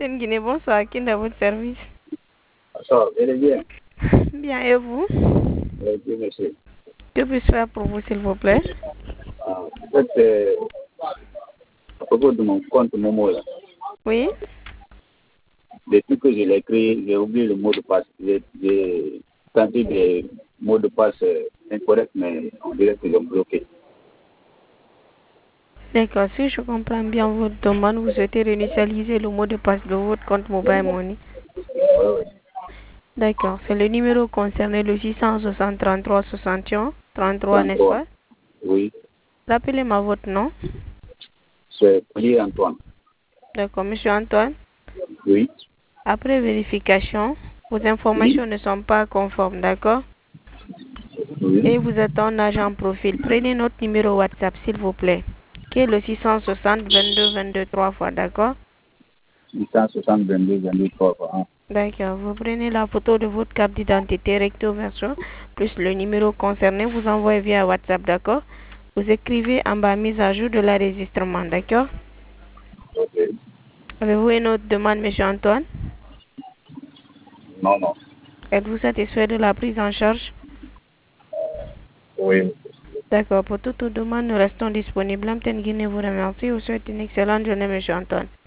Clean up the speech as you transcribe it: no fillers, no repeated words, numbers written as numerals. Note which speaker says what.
Speaker 1: Lamten Guinée, bonsoir. Qui est à votre service?
Speaker 2: Bonsoir, elle est bien.
Speaker 1: Bien, et vous?
Speaker 2: Oui, monsieur.
Speaker 1: Que puis-je faire pour vous, s'il vous plaît?
Speaker 2: En fait, à propos de mon compte Momo, là,
Speaker 1: Oui?
Speaker 2: depuis que je l'ai créé, j'ai oublié le mot de passe. J'ai tenté des mots de passe incorrects, mais on dirait qu'ils ont bloqué.
Speaker 1: D'accord, si je comprends bien votre demande, vous souhaitez réinitialiser le mot de passe de votre compte Mobile Money.
Speaker 2: Oui,
Speaker 1: D'accord, c'est le numéro concerné, le 660 33 61 33, n'est-ce
Speaker 2: 33.
Speaker 1: pas?
Speaker 2: Oui,
Speaker 1: Rappelez-moi votre nom.
Speaker 2: c'est Poli Antoine.
Speaker 1: D'accord, monsieur Antoine.
Speaker 2: Oui,
Speaker 1: Après vérification, vos
Speaker 2: oui,
Speaker 1: informations ne sont pas conformes, d'accord? Et
Speaker 2: oui.
Speaker 1: vous êtes un agent profil. Prenez notre numéro WhatsApp, s'il vous plaît, qui est le 660 22 22 3 fois, d'accord?
Speaker 2: 660, 22, 22, 3, hein.
Speaker 1: D'accord. Vous prenez la photo de votre carte d'identité recto verso, plus le numéro concerné, vous envoyez via WhatsApp, d'accord? Vous écrivez en bas mise à jour de l'enregistrement, d'accord?
Speaker 2: Ok.
Speaker 1: Avez-vous une autre demande, monsieur Antoine?
Speaker 2: Non, non.
Speaker 1: Êtes-vous satisfait de la prise en charge?
Speaker 2: Oui.
Speaker 1: D'accord. Pour toute demande, nous restons disponibles. Amten Guinée vous remercie. Vous souhaite une excellente journée, monsieur Antoine.